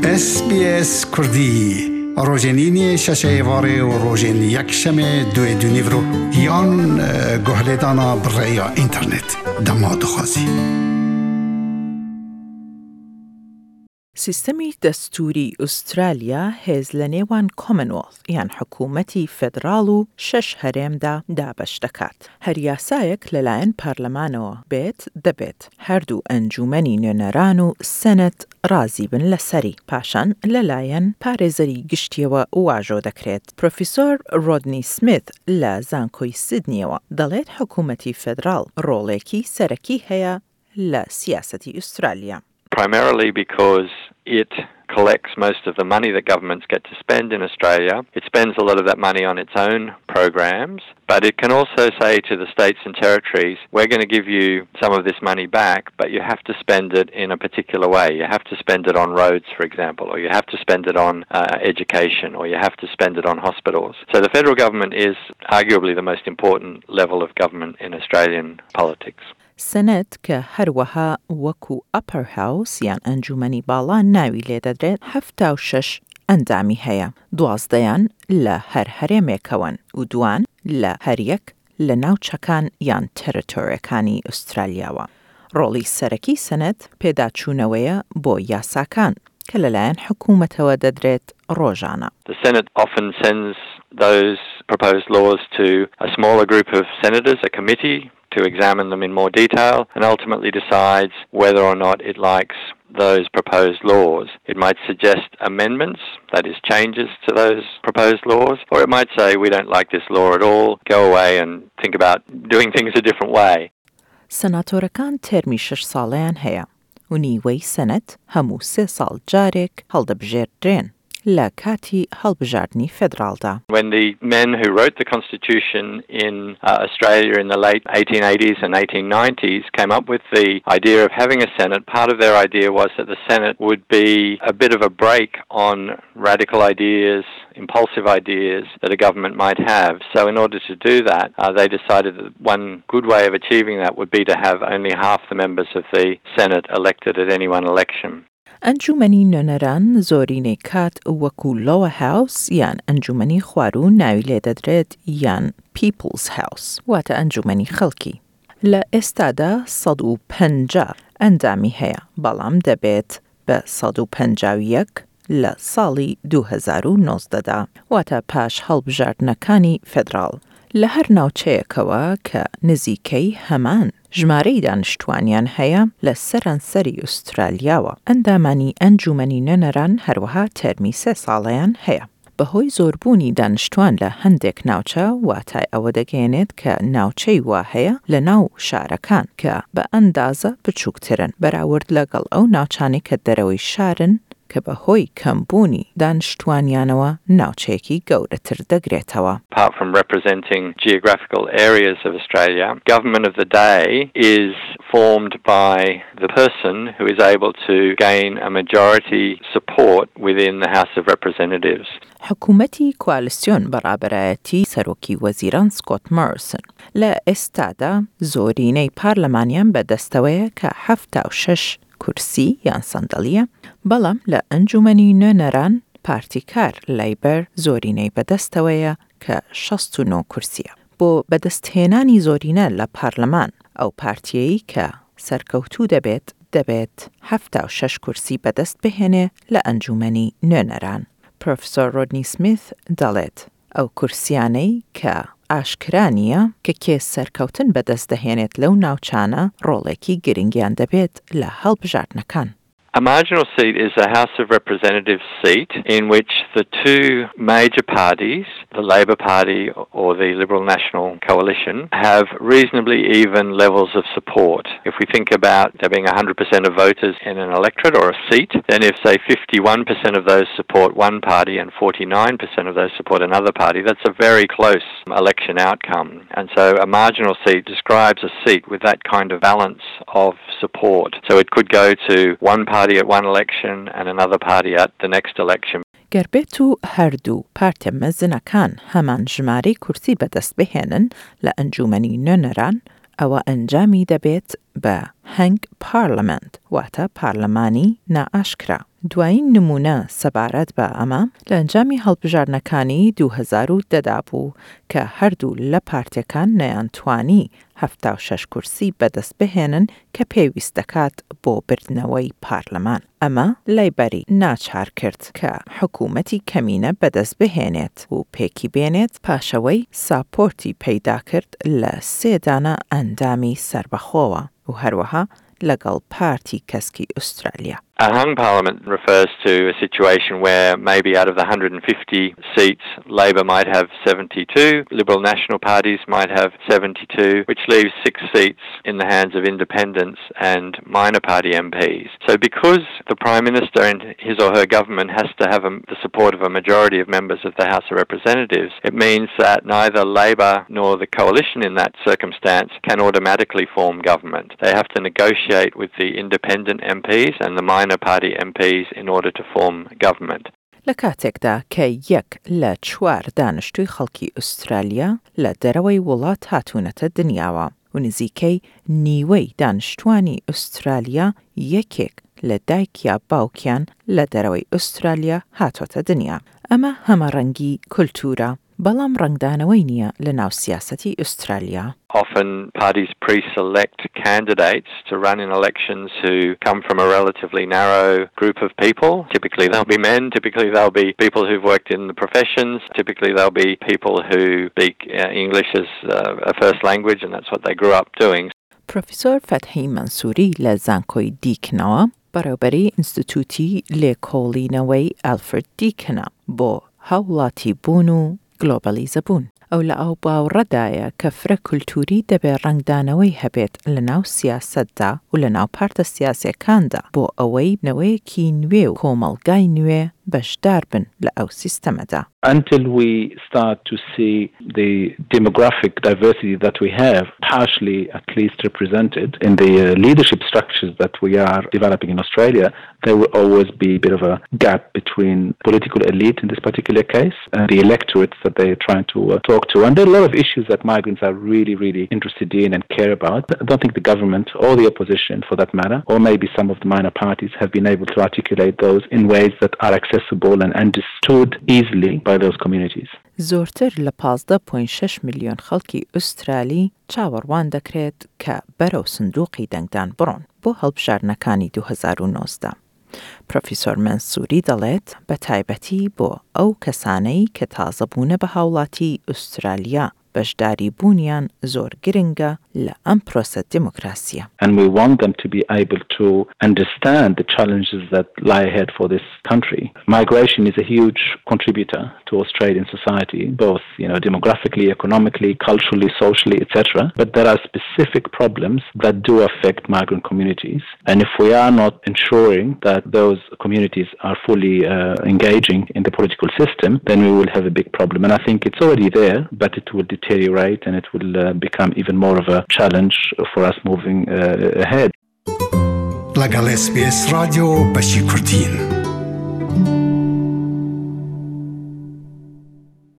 SBS کردی روزنینی ششه واره و روزن یک شمه دو نیورو یان گهلدانا برای اینترنت دماد خوازی. سیستمی دستوری استرالیا هز لنیوان کامنولث یان حکومتی فدرال و 6 هەرێم دابش دەکات. هەر یاسایەک لەلایەن پەرلەمانەوە بێت دەبێت هەردوو ئەنجومەنی نوێنەران و سەنەت رازی بن لەسەری. پاشان لەلایەن پارێزەری گشتیەوە واژۆ دەکرێت. پرۆفیسۆر رۆدنی سمیت لە زانکۆی سیدنیەوە دەڵێت حکومەتی فدرال ڕۆڵێکی سەرەکی هەیە لە سیاسەتی ئوسترالیا. Primarily because it collects most of the money that governments get to spend in Australia. It spends a lot of that money on its own programs, but it can also say to the states and territories, we're going to give you some of this money back, but you have to spend it in a particular way. You have to spend it on roads, for example, or you have to spend it on education, or you have to spend it on hospitals. So the federal government is arguably the most important level of government in Australian politics. سەنەت کە هەروەها وەکو ئەپەر هاوس یان ئەنجومەنی باڵا ناوی لێ دەدرێت 76 ئەندامی هەیە. 12 لە هەر هەرێمێکەوەن و 2 لە هەر یەک لە ناوچەکان یان تەرەتۆریەکانی ئوسترالیاوە. ڕۆڵی سەرەکی سەنەت پێداچوونەوەیە بۆ یاساکان کە لەلایەن حکوومەتەوە دەدرێت ڕۆژانە. The Senate often sends those proposed laws to a smaller group of senators, a committee, to examine them in more detail and ultimately decides whether or not it likes those proposed laws. It might suggest amendments, that is changes to those proposed laws, or it might say we don't like this law at all, go away and think about doing things a different way. سەناتۆرەکان تەرمی 6 ساڵەیان هەیە و نیوەی سەنەت هەموو 3 ساڵ جارێک هەڵدەبژێردرێن لە کاتی هەڵبژاردننی فدرالدا. When the men who wrote the Constitution in Australia in the late 1880s and 1890s came up with the idea of having a Senate, part of their idea was that the Senate would be a bit of a break on radical ideas, impulsive ideas that a government might have. So in order to do that, they decided that one good way of achieving that would be to have only half the members of the Senate elected at any one election. ئەنجومەنی نوێنەران زۆرینەی کات وەکو لۆوە هاوس یان ئەنجومەنی خوارو ناوی لێ دەدرێت یان پیپلز هاوس واتە ئەنجومەنی خەڵکی. لە ئێستادا 150 ئەندامی هەیە بەڵام دەبێت بە 151 لە ساڵی 2019دا واتە پاش هەڵبژاردنەکانی فدرال. لە هەر ناوچەیەکەوە کە نزیکەی هەمان ژمارەی دانیشتوانیان هەیە لە سەرانسەری ئوسترالیاوە. ئەندامانی ئەنجومەنی نوێنەران هەروەها تەرمی 3 ساڵەیان هەیە. بەهۆی زۆربوونی دانیشتوان لە هەندێک ناوچە واتای ئەوە دەگەێنێت کە ناوچەی وا هەیە لە ناو شارەکان کە بە ئەندازە بچووکترن بەراورد لەگەڵ ئەو ناوچانی کە دەرەوەی شارن کە بەهۆی کەمبوونی دانیشتوانیانەوە ناوچەیەکی گەورەتر دەگرێتەوە. Apart from representing geographical areas of Australia, government of the day is formed by the person who is able to gain a majority support within the House of Representatives. حکومەتی کوالسیۆن بەڕابەرایەتی سەرۆکی وەزیران سکۆت مۆریسن لە ئێستادا زۆرینەی پارلەمانیان بەدەستەوەیە کە 76 کورسی یان سەندەڵیە بەڵام لە ئەنجومەنی نوێنەران پارتیکار لایبەر زۆرینەی بەدەستەوەیە کە 69 کورسیە. بۆ بەدەستهێنانی زۆرینە لە پارلەمان ئەو پارتیەی کە سەرکەوتوو دەبێت 76 کورسی بەدەست بهێنێ لە ئەنجومەنی نوێنەران. پرۆفیسۆر رۆدنی سمیت دەڵێت ئەو کورسیانەی کە ئاشکرانیە کە کێ سەرکەوتن بەدەست دەهێنێت لەو ناوچانە ڕۆڵێکی گرنگیان دەبێت لە هەڵبژاردنەکان. A marginal seat is a House of Representatives seat in which the two major parties, the Labor Party or the Liberal National Coalition, have reasonably even levels of support. If we think about there being 100% of voters in an electorate or a seat, then if, say, 51% of those support one party and 49% of those support another party, that's a very close election outcome. And so a marginal seat describes a seat with that kind of balance of support. So it could go to one party at one election and another party at the next election. گەربێت و هەردوو پارتە مەزنەکان هەمان ژمارەی کورسی بەدەست بهێنن لە ئەنجومەنی نوێنەران ئەوە ئەنجامی دەبێت بە هەنگ پارلەمەنت واتە پارلەمانی نائاشکرا. دوایین نمونە سەبارەت بە ئەمە لە ئەنجامی هەڵبژارنەکانی 2010 بوو کە هەردوو لە پارتیەکان نەیانتوانی 76 کورسی بەدەست بهێنن کە پێویست دەکات بۆ بردنەوەی پارلەمان. ئەمە لایبەری ناچار کرد کە حکوومەتی کەمینە بەدەست بهێنێت و پێکی بێنێت پاشەوەی ساپۆرتی پەیدا کرد لە 3 دانە ئەندامی سربەخۆوە و هەروەها لەگەڵ پارتی کەسکی ئوسترالیا. A hung parliament refers to a situation where maybe out of the 150 seats, Labor might have 72, Liberal National parties might have 72, which leaves 6 seats in the hands of independents and minor party MPs. So because the Prime Minister and his or her government has to have the support of a majority of members of the House of Representatives, it means that neither Labor nor the coalition in that circumstance can automatically form government. They have to negotiate with the independent MPs and the minor party MPs in order to form government. لە کاتێکدا کە 1 لە 4 دانیشتووی خەڵکی ئوسترالیا لە دەرەوەی وڵات هاتوونەتە دنیاوە و نزیکەی نیوەی دانیشتوانی ئوسترالیا یەکێک لە دایک یا باوکیان لە دەرەوەی ئوسترالیا هاتوۆتە دنیا. ئەمە هەمەڕەنگی کولتورە، بەڵام ڕنگدانەوەی نییە لە ناو سیاسەتی ئوسترالیا. Often parties pre-select candidates to run in elections who come from a relatively narrow group of people. Typically they'll be men, typically they'll be people who've worked in the professions, typically they'll be people who speak English as a first language and that's what they grew up doing. پروفیسۆر فەتحی منسووری لە زانکۆی دیکنەوە بەڕێوەبەری ئینستیتوتی لێکۆڵینەوەی ئەلفرد دیکنە بۆ هاوڵاتی بوون و گلۆبەلیزە بوون. ئەو لە ئەو باوڕەدایە کە فرە کولتوری دەبێت ڕنگدانەوەی هەبێت لە ناو سیاسەتدا و لە ناو پارتە سیاسیەکاندا بۆ ئەوەی نەوەیەکی نوێ و کۆمەڵگای نوێ بەشدار بن لە ئەو سیستەمەدا. Until we start to see the demographic diversity that we have partially at least represented in the leadership structures that we are developing in Australia, there will always be a bit of a gap between political elite in this particular case and the electorates that they are trying to talk to. And there are a lot of issues that migrants are really, really interested in and care about. I don't think the government or the opposition for that matter, or maybe some of the minor parties have been able to articulate those in ways that are accessible and understood easily by those communities. زۆرتر لە 15.6 ملیۆن خەڵکی ئوسترالی چاوەڕوان دەکرێت کە بەرەو سندوقی دەنگدان بڕۆن بۆ هەڵبژارنەکانی 2019. پروفیسۆر منسووری دەڵێت بە تایبەتی بۆ ئەو کەسانەی کە تازەبوونە بە هاوڵاتی ئوسترالیا بەشداری بوونیان زۆر گرنگە لە ئەم پرۆسە دیموکراسیە. And we want them to be able to understand the challenges that lie ahead for this country. Migration is a huge contributor to Australian society, both, demographically, economically, culturally, socially, etc. But there are specific problems that do affect migrant communities. And if we are not ensuring that those communities are fully engaging in the political system, then we will have a big problem. And I think it's already there, but it will deteriorate and it will become even more of a challenge for us moving ahead. لەگەڵ SBS رادیۆ بەشی کوردین.